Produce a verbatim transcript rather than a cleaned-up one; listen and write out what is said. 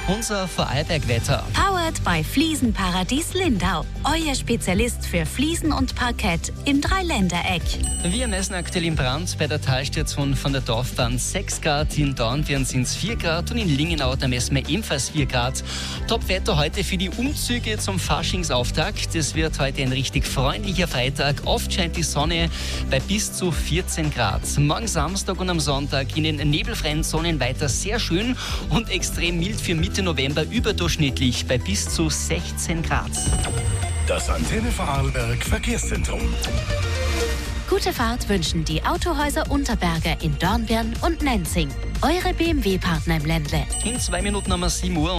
Unser Vorarlberg-Wetter. Powered by Fliesenparadies Lindau. Euer Spezialist für Fliesen und Parkett im Dreiländereck. Wir messen aktuell in Brand bei der Talstation von der Dorfbahn sechs Grad. In Dornbirn sind es vier Grad und in Lingenau da messen wir ebenfalls vier Grad. Top-Wetter heute für die Umzüge zum Faschingsauftakt. Es wird heute ein richtig freundlicher Freitag. Oft scheint die Sonne bei bis zu vierzehn Grad. Morgen Samstag und am Sonntag in den nebelfreien Zonen weiter sehr schön und extrem mild für Mitte November, überdurchschnittlich bei bis zu sechzehn Grad. Das Antenne Vorarlberg Verkehrszentrum. Gute Fahrt wünschen die Autohäuser Unterberger in Dornbirn und Nenzing. Eure B M W-Partner im Ländle. In zwei Minuten haben wir sieben Uhr.